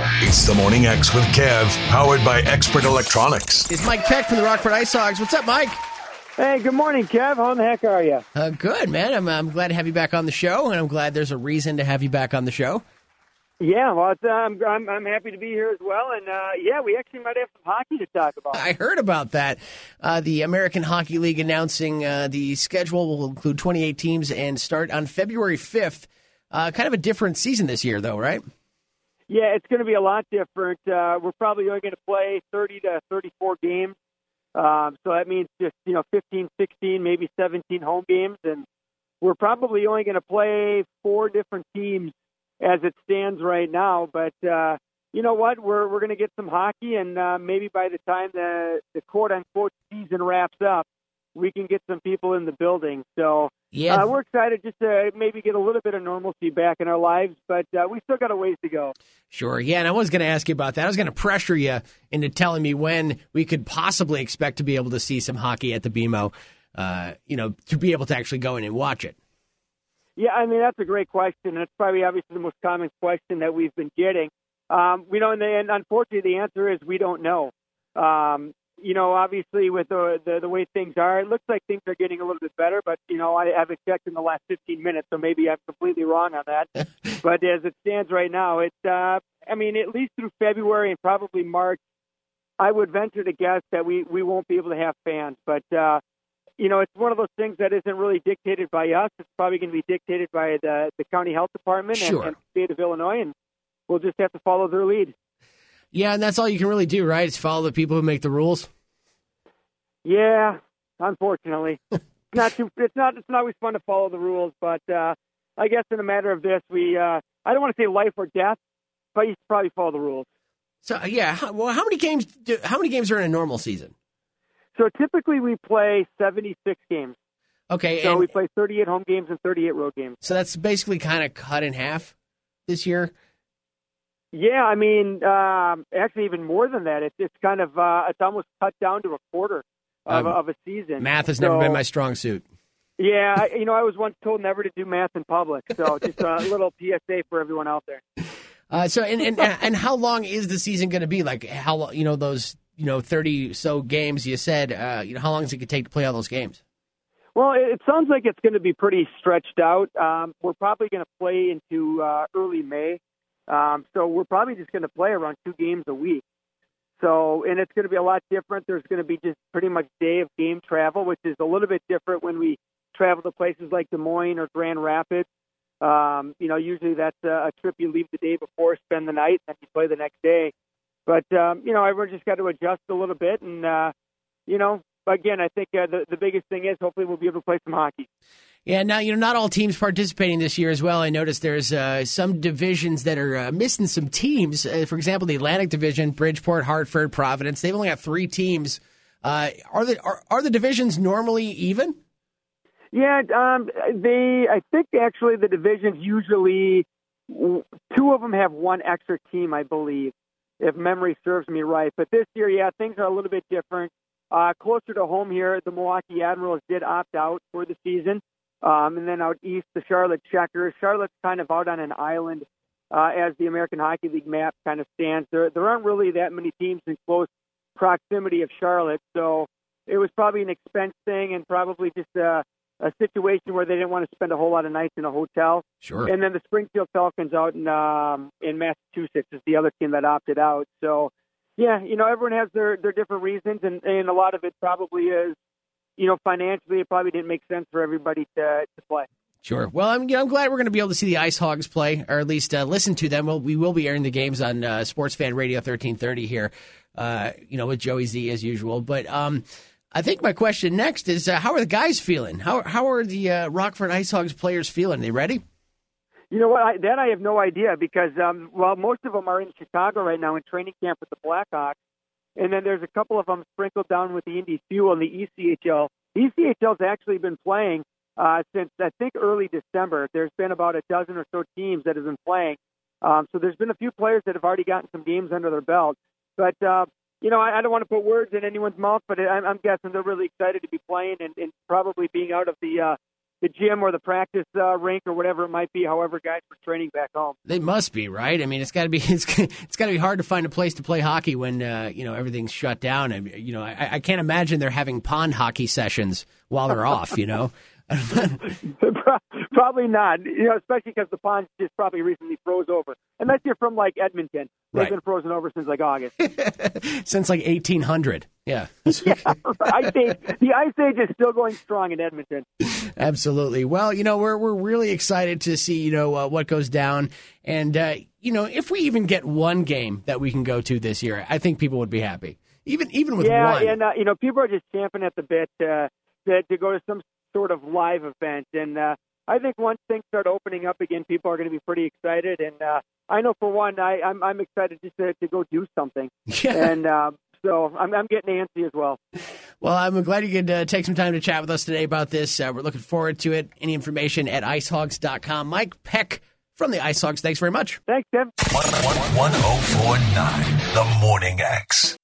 It's the Morning X with Kev, powered by Expert Electronics. It's Mike Peck from the Rockford Ice Hogs. What's up, Mike? Hey, good morning, Kev. How the heck are you? Good, man. I'm glad to have you back on the show, and I'm glad there's a reason to have you back on the show. Yeah, well, I'm happy to be here as well, and we actually might have some hockey to talk about. I heard about that. The American Hockey League announcing the schedule will include 28 teams and start on February 5th. Kind of a different season this year, though, right? Yeah, it's going to be a lot different. We're probably only going to play 30 to 34 games. So that means just, 15, 16, maybe 17 home games. And we're probably only going to play 4 different teams as it stands right now. But you know what? We're going to get some hockey, and maybe by the time the quote-unquote season wraps up, we can get some people in the building. So yeah, we're excited just to maybe get a little bit of normalcy back in our lives, but we still got a ways to go. Sure, yeah, and I was going to ask you about that. I was going to pressure you into telling me when we could possibly expect to be able to see some hockey at the BMO, to be able to actually go in and watch it. Yeah, I mean, that's a great question. That's probably obviously the most common question that we've been getting. And unfortunately, the answer is we don't know. Obviously with the way things are, it looks like things are getting a little bit better, but, I haven't checked in the last 15 minutes, so maybe I'm completely wrong on that. But as it stands right now, it's, at least through February and probably March, I would venture to guess that we won't be able to have fans. But, it's one of those things that isn't really dictated by us. It's probably going to be dictated by the county health department and the state of Illinois, and we'll just have to follow their lead. Yeah, and that's all you can really do, right? Is follow the people who make the rules. Yeah, unfortunately, it's not always fun to follow the rules, but I guess in a matter of this, I don't want to say life or death, but you should probably follow the rules. So yeah, how many games are in a normal season? So typically we play 76 games. Okay, so we play 38 home games and 38 road games. So that's basically kind of cut in half this year. Yeah, actually even more than that. It's kind of it's almost cut down to a quarter of a season. Math has never been my strong suit. Yeah, I was once told never to do math in public. So just a little PSA for everyone out there. And how long is the season going to be? Like how those 30 so games you said? How long does it take to play all those games? Well, it sounds like it's going to be pretty stretched out. We're probably going to play into early May. So we're probably just going to play around 2 games a week. So, and it's going to be a lot different. There's going to be just pretty much day of game travel, which is a little bit different when we travel to places like Des Moines or Grand Rapids. Usually that's a trip you leave the day before, spend the night, and then you play the next day. But, everyone just got to adjust a little bit. And, again, I think the biggest thing is hopefully we'll be able to play some hockey. Yeah, now, not all teams participating this year as well. I noticed there's some divisions that are missing some teams. For example, the Atlantic Division, Bridgeport, Hartford, Providence, they've only got 3 teams. Are the divisions normally even? Yeah, I think actually the divisions usually, 2 of them have 1 extra team, I believe, if memory serves me right. But this year, yeah, things are a little bit different. Closer to home here, the Milwaukee Admirals did opt out for the season. And then out east, the Charlotte Checkers. Charlotte's kind of out on an island as the American Hockey League map kind of stands. There aren't really that many teams in close proximity of Charlotte, so it was probably an expense thing and probably just a situation where they didn't want to spend a whole lot of nights in a hotel. Sure. And then the Springfield Falcons out in Massachusetts is the other team that opted out. So, yeah, everyone has their different reasons, and a lot of it probably is, financially, it probably didn't make sense for everybody to play. Sure. Well, I'm glad we're going to be able to see the Ice Hogs play, or at least listen to them. We will be airing the games on Sports Fan Radio 1330 here, with Joey Z as usual. But I think my question next is, how are the guys feeling? How are the Rockford Ice Hogs players feeling? Are they ready? You know what? I have no idea because, most of them are in Chicago right now in training camp with the Blackhawks. And then there's a couple of them sprinkled down with the Indy Fuel and the ECHL. The ECHL's actually been playing since, I think, early December. There's been about a dozen or so teams that have been playing. So there's been a few players that have already gotten some games under their belt. But, I don't want to put words in anyone's mouth, but I'm guessing they're really excited to be playing and probably being out of the gym or the practice rink or whatever it might be. However, guys were training back home. They must be, right? I mean, it's got to be it's got to be hard to find a place to play hockey when everything's shut down. And I can't imagine they're having pond hockey sessions while they're off. Probably not. Especially because the pond just probably recently froze over. Unless you're from like Edmonton, they've been frozen over since like August. Since like 1800. Yeah. The Ice Age is still going strong in Edmonton. Absolutely. Well, we're really excited to see what goes down, and if we even get one game that we can go to this year, I think people would be happy. Even with one. Yeah, and people are just champing at the bit to go to some sort of live event, and I think once things start opening up again, people are going to be pretty excited, and I know for one, I'm excited just to go do something. Yeah. And so I'm getting antsy as well. Well, I'm glad you could take some time to chat with us today about this. We're looking forward to it. Any information at icehogs.com. Mike Peck from the Ice Hogs, thanks very much. Thanks, Tim. 1049, The Morning X.